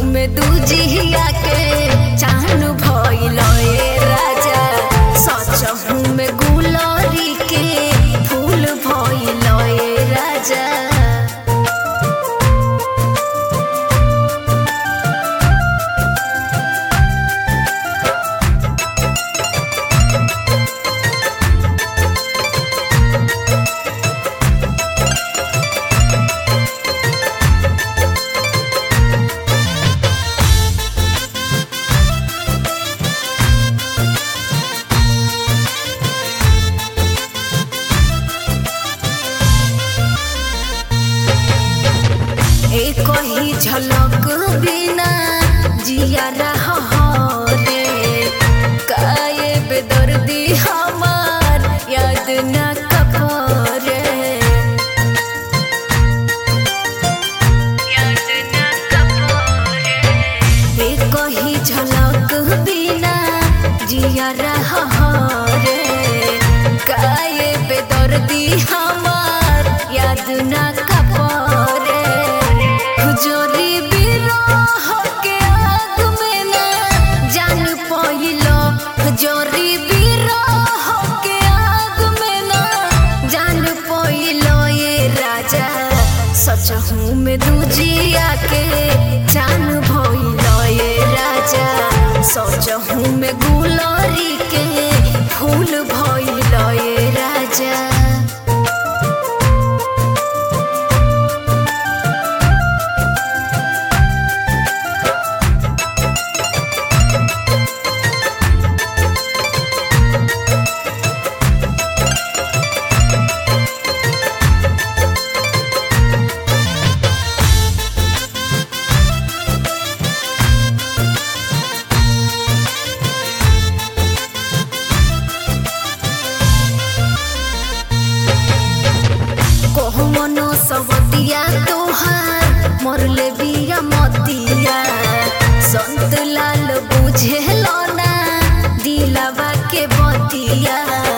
में दूजिया के चाहन भइल ए राजा सचहू में गुलरी के फूल भइल ए राजा। एक ही झलक बिना जिया रे काये बेदर्दी हमार याद न कपरे एक ही झलक बिना जिया रे काये बेदर्दी हमार याद न कपरे जोरी बिरह के आग में ना जान पइलो जोरी बिरह के आग में ना जान पइलो ये राजा सचहू में दूजिया के जान भइलो ये राजा सचहू में गुलरी के फूल भइलो ये राजा। मनो सवतिया तोहार मरले बिया मतिया संत लाल बुझे ना दिलावा के बतिया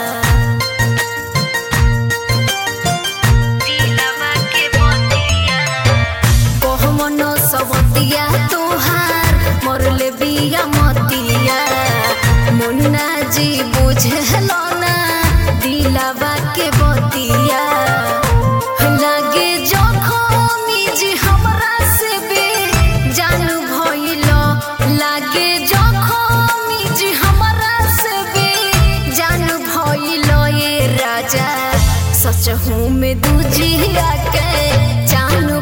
मनो सवतिया तोहार मरले बिया मतिया मुन्ना जी बुझे ना दिलावा के बतिया लागे जखमी जी हमरा से भी जान भइलो लागे जखमी जी हमरा से भी जान भइलो ये राजा सचहू में दूजिया के जान